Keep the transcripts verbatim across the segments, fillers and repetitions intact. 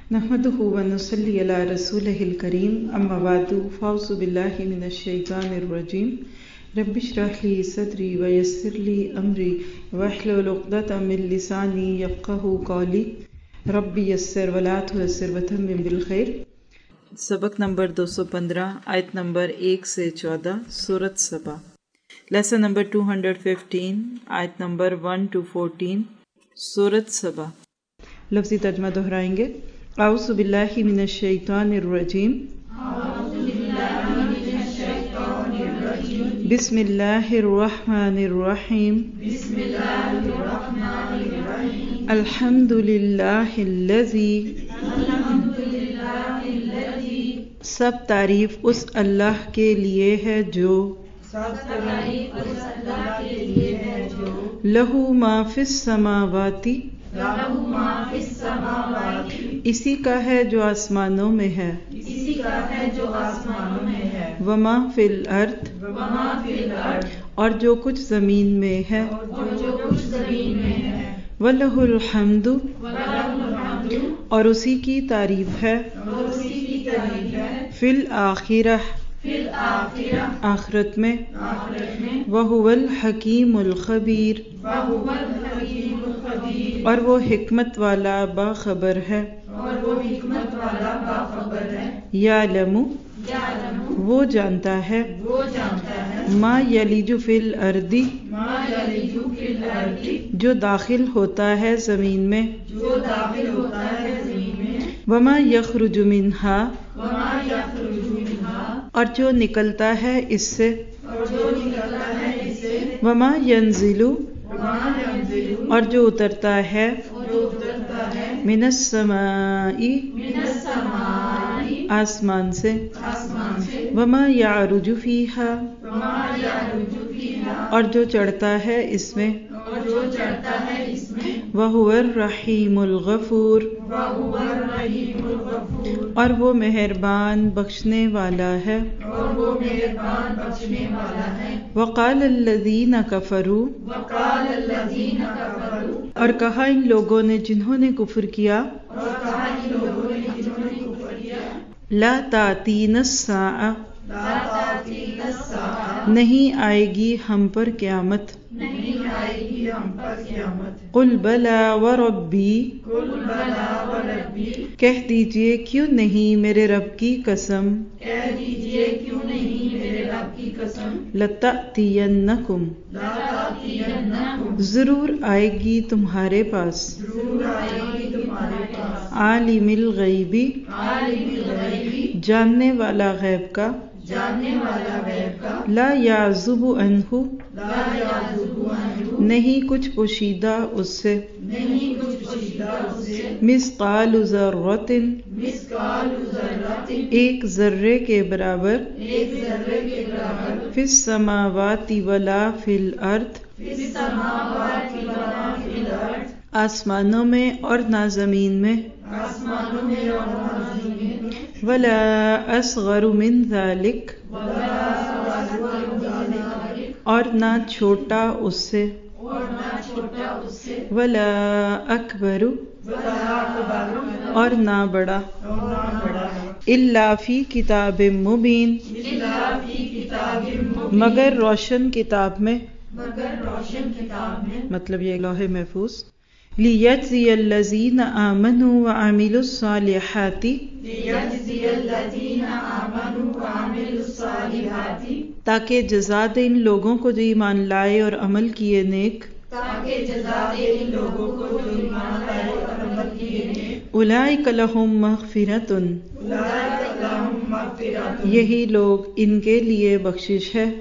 نحمده ونصلي على رسوله الكريم اما بعد فاعوذ بالله من الشيطان الرجيم رب اشرح لي صدري ويسر لي امري واحلل عقدة من لساني يفقهوا قولي رب يسر ولا تعسر وتمم بالخير۔ سبق نمبر دو سو پندرہ، آیت نمبر ایک سے چودہ، سورۃ سبا۔ Lesson number two hundred fifteen, آیت نمبر ون ٹو فورٹین، سورۃ سبا۔ لفظی ترجمہ دہرائیں گے۔ اعوذ باللہ من الشیطان الرجیم، بسم اللہ الرحمن الرحیم، الحمد للہ الذی، سب تعریف اس اللہ کے لیے ہے جو لہو ما فی السماوات، اسی کا ہے جو آسمانوں میں ہے، وما فی الارض، اور جو کچھ زمین میں ہے، وَلَهُ الْحَمْدُ، اور اسی کی تعریف ہے، فی الآخرہ، آخرت میں، وَهُوَ الْحَكِيمُ الْخَبِيرُ، اور وہ حکمت والا باخبر ہے، یعلم، وہ جانتا ہے، ما یلج فی الارض، جو داخل ہوتا ہے زمین میں، وما یخرج منہا، اور جو نکلتا ہے اس سے، وما ینزل، اور جو اترتا ہے، من السماء، آسمان سے، وما یعرج فیہا، اور جو چڑھتا ہے اس میں، وَهُوَ الرَّحِيمُ الْغَفُورُ، اور وہ مہربان بخشنے والا ہے۔ وَقَالَ الَّذِينَ كَفَرُوا، اور کہا ان لوگوں نے جنہوں نے کفر کیا، لا تأتینا الساعة، نہیں آئے گی ہم پر قیامت، قل بلی وربی، کہہ دیجئے کیوں نہیں میرے رب کی قسم، لتأتینکم، ضرور آئے گی تمہارے پاس، عالم الغیب، جاننے والا غیب کا، لا یعزب عنہ، نہیں کچھ پوشیدہ اس سے، مثقال ذرۃ، ایک ذرے کے برابر، فی السماوات ولا فی الارض، آسمانوں میں اور نہ زمین میں، ولا اصغر من ذلک، اور نہ چھوٹا اس سے، ولا اکبر، اور نہ بڑا، الا فی کتاب مبین، مگر روشن کتاب میں، مطلب یہ لوح محفوظ، لیجزی الذین آمنوا وعملوا الصالحات، تاکہ جزا دے ان لوگوں کو جو ایمان لائے اور عمل کیے نیک، اولئک لہم مغفرۃ، یہی لوگ ان کے لیے بخشش ہے،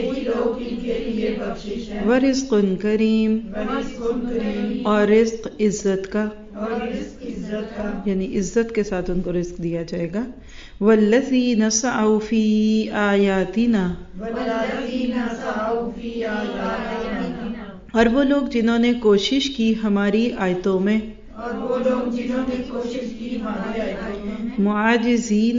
ورزق کریم، اور رزق عزت کا، یعنی عزت کے ساتھ ان کو رزق دیا جائے گا، والذین سعوا فی آیاتنا، اور وہ لوگ جنہوں نے کوشش کی ہماری آیتوں میں، معاجزین،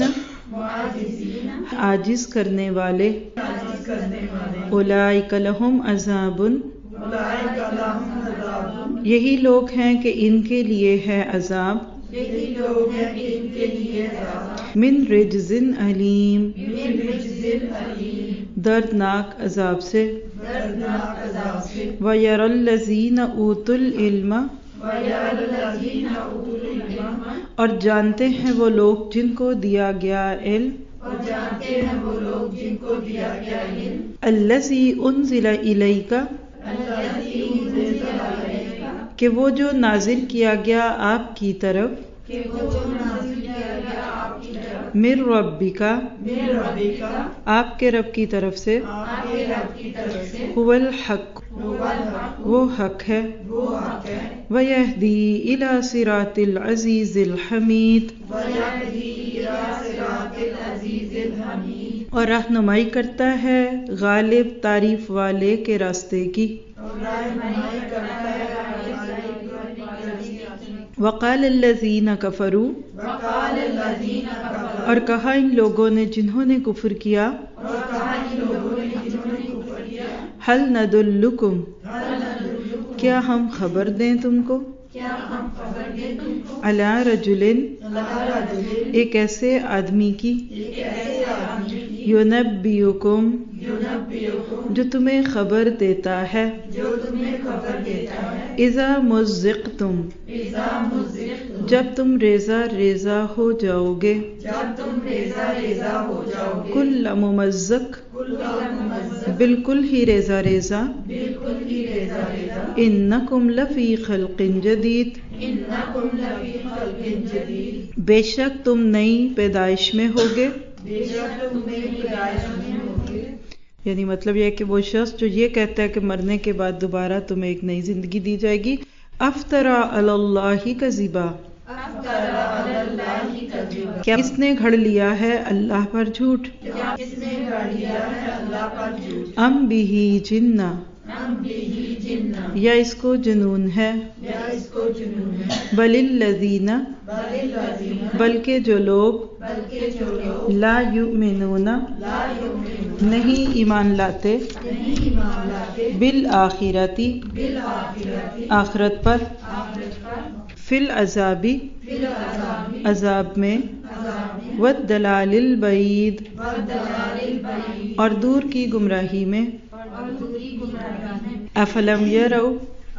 عاجز کرنے والے، اولئک لہم عذاب، یہی لوگ ہیں کہ ان کے لیے ہے عذاب یہی لوگ ہیں کہ ان کے لیے عذاب من رجز علیم، من رجز علیم، دردناک عذاب سے، دردناک عذاب سے، وَيَرَى الَّذِينَ أُوتُوا الْعِلْمَ، وَيَرَى الَّذِينَ أُوتُوا الْعِلْمَ، اور جانتے ہیں وہ لوگ جن کو دیا گیا علم، اور جانتے ہیں وہ لوگ جن کو دیا گیا علم، الَّذِي أُنزِلَ إِلَيْكَ، الَّذِي أُنزِلَ إِلَيْكَ، کہ وہ جو نازل کیا گیا آپ کی طرف، کہ وہ جو نازل کیا گیا آپ کی طرف، من ربک، من ربک، آپ کے رب کی طرف سے، آپ کے رب کی طرف سے، هو الحق، هو الحق، وہ حق ہے، وہ حق ہے، وَيَهْدِي إِلَى صِرَاطِ الْعَزِيزِ الْحَمِيدِ، وَيَهْدِي إِلَى صِرَاطِ الْعَزِيزِ الْحَمِيدِ، اور رہنمائی کرتا ہے غالب تعریف والے کے راستے کی، اور رہنمائی کرتا ہے وقال الذین کفروا، وقال الذین کفروا، اور کہا ان لوگوں نے جنہوں نے کفر کیا، اور کہا ان لوگوں نے جنہوں نے کفر کیا، هل ندلکم، هل ندلکم، کیا ہم خبر دیں تم کو، کیا ہم خبر دیں تم کو، علی رجل، علی رجل، ایک ایسے آدمی کی، ایک ایسے آدمی کی، ینبئکم، ینبئکم، جو تمہیں خبر دیتا ہے، جو تمہیں خبر دیتا ہے، اذا مزقتم، اذا مزقتم، جب تم ریزہ ریزہ ہو جاؤ گے، جب تم ریزہ ریزہ ہو جاؤ گے، کل ممزق، کل ممزق، بالکل ہی ریزہ ریزہ، بالکل ہی ریزہ ریزہ، انکم لفی خلق جدید، انکم لفی خلق جدید، بے شک تم نئی پیدائش میں ہوگے، بے شک تم نئی پیدائش میں ہوگے، یعنی مطلب یہ ہے کہ وہ شخص جو یہ کہتا ہے کہ مرنے کے بعد دوبارہ تمہیں ایک نئی زندگی دی جائے گی، افترا علی اللہ کذبا، افترا علی اللہ کذبا، کیا اس نے گھڑ لیا ہے اللہ پر جھوٹ، کیا اس نے گھڑ لیا ہے اللہ پر جھوٹ، ام بہ جنہ، ہم بہ جنہ، یا اس کو جنون ہے، یا اس کو جنون ہے، بل الذین، بل الذین، بلکہ جو لوگ، بلکہ جو لوگ، لا یؤمنون، لا یؤمنون، نہیں ایمان لاتے، نہیں ایمان لاتے، بالآخرتی، بالآخرۃ، آخرت پر، آخرت پر، فی العذابی، فی العذاب، عذاب میں، عذاب میں، والدلال البعید، والضلال البعید، اور دور کی گمراہی میں، اور دوری گمراہی میں، افلم یروا،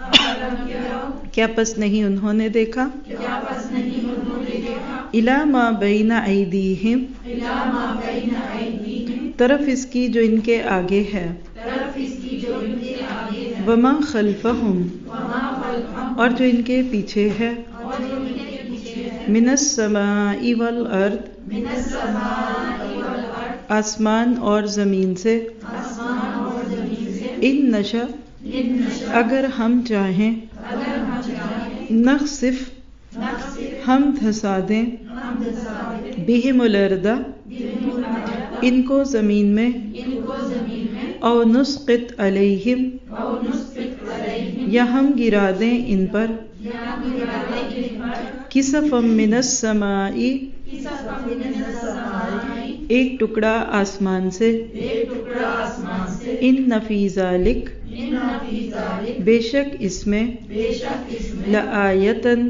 افلم یروا، کیا پس نہیں انہوں نے دیکھا، کیا پس نہیں انہوں نے دیکھا، الی ما بین ایدیہم، الی ما بین ایدیہم، طرف اس کی جو ان کے آگے ہے، طرف اس کی جو ان کے آگے ہے، وما خلفہم، وما خلفہم، اور جو ان کے پیچھے ہے، اور جو ان کے پیچھے ہے، من السماء والارض، من السماء والارض، آسمان اور زمین سے، آسمان اور زمین سے، ان نشا، ان نشاء، اگر ہم چاہیں، اگر ہم چاہیں، نخسف، نخسف، ہم دھسا دیں، ہم دھسا دیں، بہم الارض، بہم الارض، ان کو زمین میں، ان کو زمین میں، او نسقط علیہم، او نسقط علیہم، یا ہم گرا دیں ان پر، یا ہم گرا دیں ان پر، کسفا من السماء، کسفا من السماء، ایک ٹکڑا آسمان سے، ایک ٹکڑا آسمان سے، ان فی ذالک، ان فی ذلک، بے شک اس میں، بے شک اس میں، لآیتن،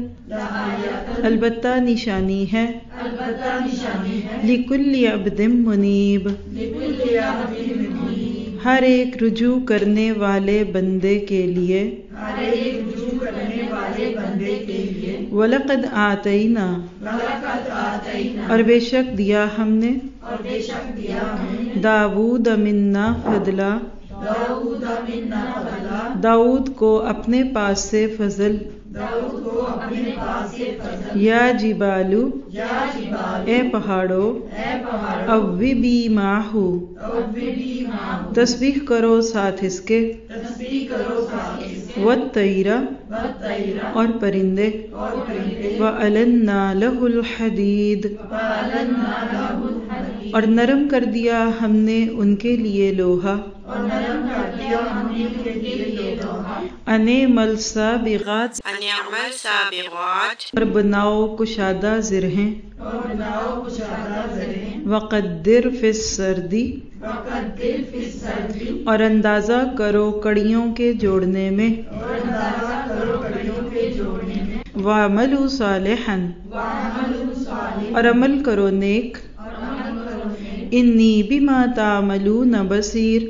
لآیۃ، البتہ نشانی ہے، البتہ نشانی ہے، لکل عبد منیب، لکل عبد منیب، ہر ایک رجوع کرنے والے بندے کے لیے، ہر ایک رجوع کرنے والے بندے کے لیے، وَلَقَدْ آتَيْنَا، وَلَقَدْ آتَيْنَا، اور بے شک دیا ہم نے، اور بے شک دیا ہم نے، داود منا فضلا، داؤد منا فضلا، داؤد کو اپنے پاس سے فضل، داؤد کو اپنے پاس سے فضل، یا جبالو، یا جبال، اے پہاڑو، اے پہاڑوں، اوبی ماہو، اوبی ماہو، تسبیح کرو ساتھ اس کے، تسبیح کرو ساتھ اس کے، والطیرہ، والطیرہ، اور پرندے، اور پرندے، وَأَلَنَّا لَهُ الْحَدِيدَ، وَأَلَنَّا لَهُ الْحَدِيدَ، اور نرم کر دیا ہم نے ان کے لیے لوہا، اور نرم کر دیا ہم نے ان کے لیے لوہا، اَنِعْمَلْ سَابِغَاتٍ، اَنِعْمَلْ سَابِغَاتٍ، اور بناؤ کشادہ زرہیں، اور بناؤ کشادہ زرہیں، وَقَدِّرْ فِي السَّرْدِ، وَقَدِّرْ فِي السَّرْدِ، اور اندازہ کرو کڑیوں کے جوڑنے میں، اور اندازہ کرو کڑیوں کے جوڑنے میں، وَعَمَلُوا صَالِحًا اور عمل کرو نیک، انی بما تعملون بصیر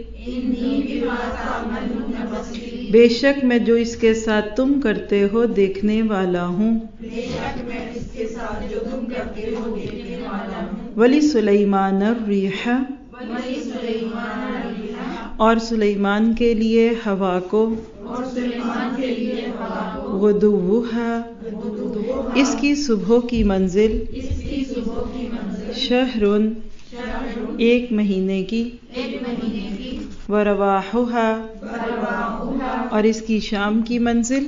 بے شک میں جو اس کے ساتھ تم کرتے ہو دیکھنے والا ہوں۔ ولی سلیمان الریح اور سلیمان کے لیے ہوا کو، غدوہا اس کی صبح کی منزل، شہر ایک مہینے کی، ورواحہا اور اس کی شام کی منزل،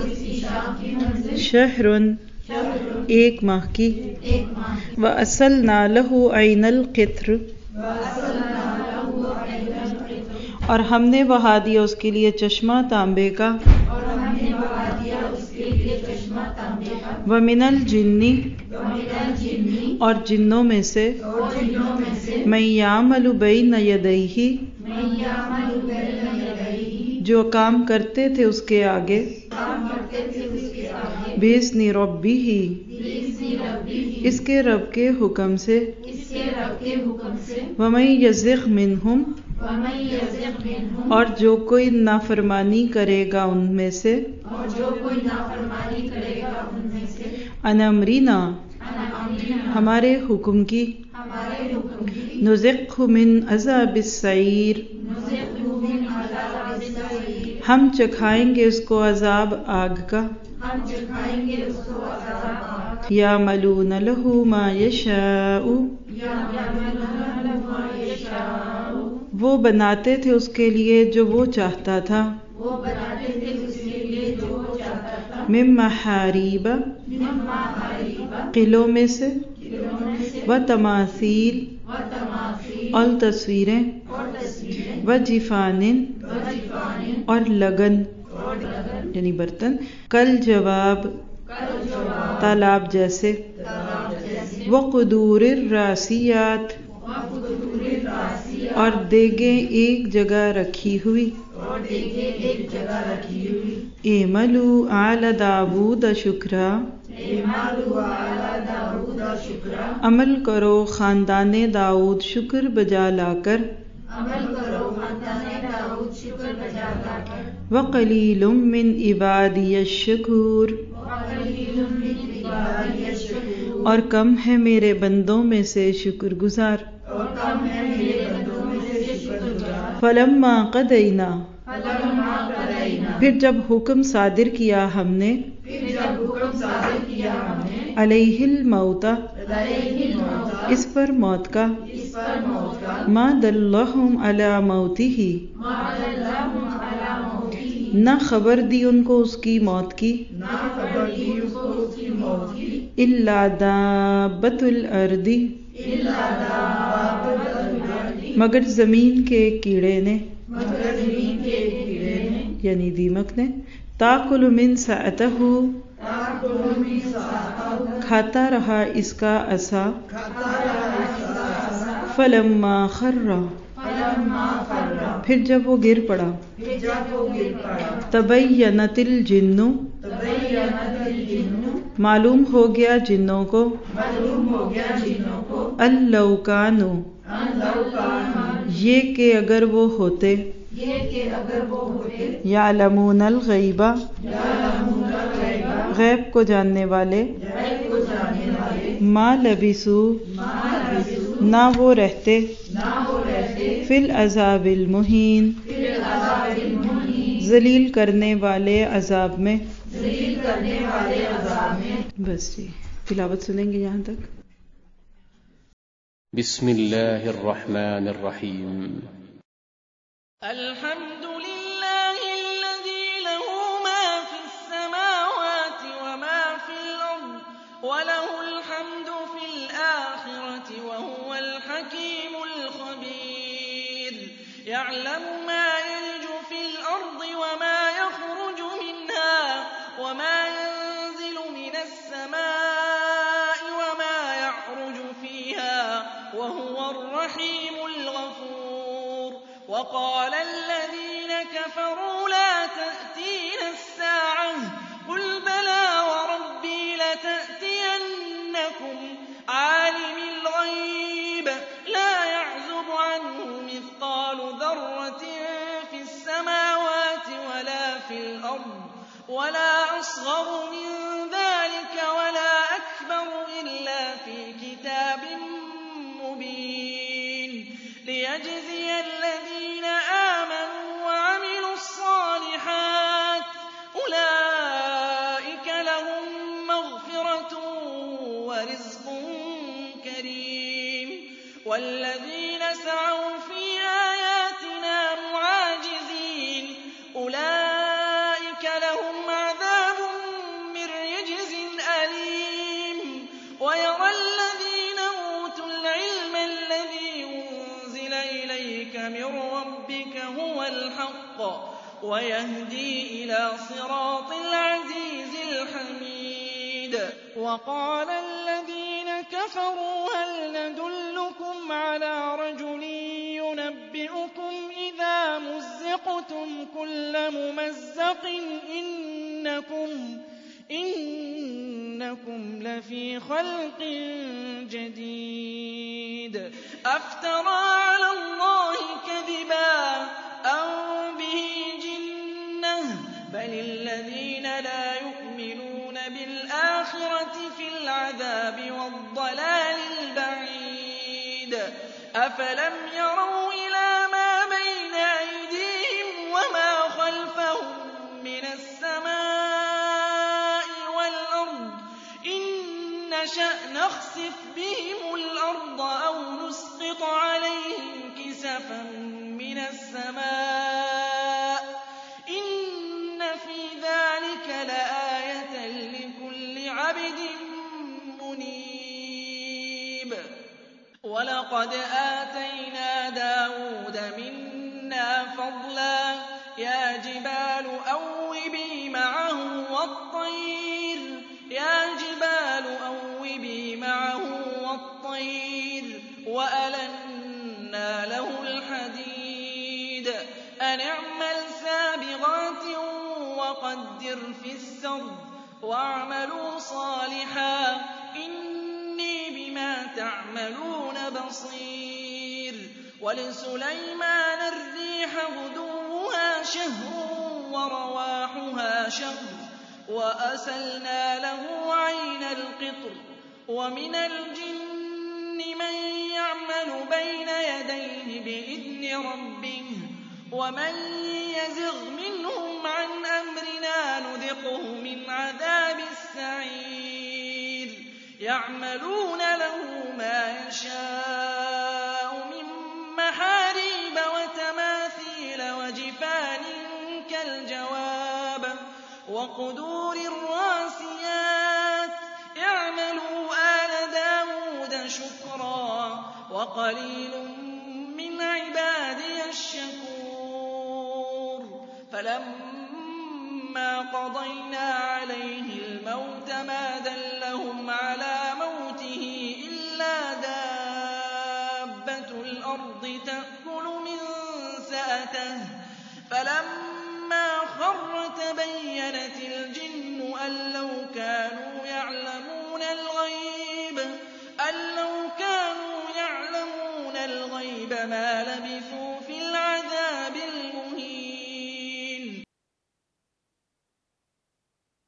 شہر ایک ماہ کی، وَأَسَلْنَا لَهُ عَيْنَ الْقِطْرِ اور ہم نے بہا دیا اس کے لیے چشمہ تانبے کا، وَمِنَ الْجِنِّ اور جنوں میں سے، مَن يَعْمَلُ بَيْنَ يَدَيْهِ جو کام کرتے تھے اس کے آگے، بِإِذْنِ رَبِّهِ اس کے رب کے حکم سے، وَمَن يَزِغْ مِنْهُمْ اور جو کوئی نافرمانی کرے گا ان میں سے، عَنْ أَمْرِنَا ہمارے حکم کی، نُذِقْهُ مِنْ عَذَابِ السَّعِيرِ ہم چکھائیں گے اس کو عذاب آگ کا، يَعْمَلُونَ لَهُ مَا يَشَاءُ وہ بناتے تھے اس کے لیے جو وہ چاہتا تھا، مِن مَحَارِیبَ قلعوں میں سے، وَتَمَاثِیلَ اور تصویریں، وَجِفَانٍ اور لگن یعنی برتن، کل جواب تالاب جیسے، وَقُدُورِ الرَّاسِیَاتِ اور دیگیں ایک جگہ رکھی ہوئی، اعملوا آل داود شکرا عمل کرو خاندان داؤد شکر بجا لا کر، وَقَلِيلٌ مِّنْ عِبَادِيَ الشَّكُورِ اور کم ہے میرے بندوں میں سے شکر گزار، فَلَمَّا قَضَيْنَا پھر جب حکم صادر کیا ہم نے، عَلَيْهِ الْمَوْتَ اس پر موت کا، مَا دَلَّهُمْ عَلَى مَوْتِهِ نہ خبر دی ان کو اس کی موت کی، إِلَّا دَابَّةُ الْأَرْضِ مگر زمین کے کیڑے نے، یعنی دیمک نے، تَأْكُلُ مِنْ سَأَتَهُ کھاتا رہا اس کا عصا، فَلَمَّا خَرَّ پھر جب وہ گر پڑا، تَبَيَّنَتِ الْجِنُّ معلوم ہو گیا جنوں کو، أَن لَوْ كَانُوا یہ کہ اگر وہ ہوتے، يَعْلَمُونَ الْغَيْبَ غیب کو جاننے والے، مَا لَبِثُوا نہ وہ رہتے، فِي الْعَذَابِ الْمُهِينِ ذلیل کرنے والے عذاب میں۔ بس جی تلاوت سنیں گے یہاں تک۔ بسم اللہ الرحمن الرحیم۔ الحمد لله الذي له ما في السماوات وما في الأرض وله الحمد في الآخرة وهو الحكيم الخبير يعلم ما يلج في الأرض وما يخرج منها وما ينزل من السماء وما يعرج فيها وهو الرحيم الغفور وقال الذين كفروا لا تأتينا الساعة قل بلى ورب أَصْغَرُ مِن ذَٰلِكَ وَلَا أَكْبَرُ إِلَّا فِي كِتَابٍ مُّبِينٍ لِيَجْزِيَ الَّذِينَ آمَنُوا وَعَمِلُوا الصَّالِحَاتِ أُولَٰئِكَ لَهُم مَّغْفِرَةٌ وَرِزْقٌ كَرِيمٌ وَالَّذِينَ سَعَوْا فِي آيَاتِنَا مُعَاجِزِينَ أُولَٰئِكَ لَهُمْ عَذَابٌ مِّن رِّجْزٍ أَلِيمٌ وَيَرَى الَّذِينَ أُوتُوا الْعِلْمَ الَّذِي أُنزِلَ إِلَيْكَ مِن رَّبِّكَ هُوَ الْحَقُّ وَيَهْدِي إِلَىٰ صِرَاطِ الْعَزِيزِ الْحَمِيدِ وَقَالَ الَّذِينَ كَفَرُوا هَلْ نَدُلُّكُمْ عَلَىٰ رَجُلٍ يُنَبِّئُكُمْ إِذَا مُزِّقْتُمْ كُلَّ مُمَزَّقٍ إِنَّكُمْ إِنَّكُمْ لَفِي خَلْقٍ جَدِيدٍ أَفْتَرَىٰ عَلَى اللَّهِ كَذِبًا أَم بِهِ جِنَّةٌ بَلِ الَّذِينَ لَا يُؤْمِنُونَ بِالْآخِرَةِ فِي الْعَذَابِ وَالضَّلَالِ الْبَعِيدِ أَفَلَمْ يَرَوْا إِلَىٰ مَا بَيْنَ أَيْدِيهِمْ وَمَا خَلْفَهُم مِّنَ السَّمَاءِ وَالْأَرْضِ إِن نَّشَأْ نَخْسِفْ بِهِمُ الْأَرْضَ أَوْ نُسْقِطْ عَلَيْهِمْ كِسَفًا مِّنَ السَّمَاءِ إِنَّ فِي ذَٰلِكَ لَآيَةً لِّكُلِّ عَبْدٍ مُّنِيبٍ وَلَقَدْ آتَيْنَا دَاوُودَ مِنَّا فَضْلًا يَا جِبَالُ أَوِّبِي مَعَهُ وَالطَّيْرَ يَا جِبَالُ أَوِّبِي مَعَهُ وَالطَّيْرَ وَأَلَنَّا لَهُ الْحَدِيدَ أَنِ اعْمَلْ سَابِغَاتٍ وَقَدِّرْ فِي السَّرْدِ وَاعْمَلُوا صَالِحًا إِنِّي بِمَا تَعْمَلُونَ بَصِيرٌ وَلِسُلَيْمَانَ الرِّيحَ غُدُوُّهَا شَهْرٌ وَرَوَاحُهَا شَهْرٌ وَأَسَلْنَا لَهُ عَيْنَ الْقِطْرِ وَمِنَ الْجِنِّ مَن يَعْمَلُ بَيْنَ يَدَيْهِ بِإِذْنِ رَبِّهِ وَمَن يَزِغْ مِنْهُمْ عَنْ أَمْرِنَا نُذِقْهُ مِنْ عَذَابِ السَّعِيرِ يَعْمَلُونَ لَهُ مَا يَشَاءُ مِن مَّحَارِيبَ وَتَمَاثِيلَ وَجِفَانٍ كَالْجَوَابِ وَقُدُورٍ رَّاسِيَاتٍ اعْمَلُوا آلَ دَاوُودَ شُكْرًا وَقَلِيلٌ مِّنْ عِبَادِيَ الشَّكُورُ فَلَمَّا قَضَيْنَا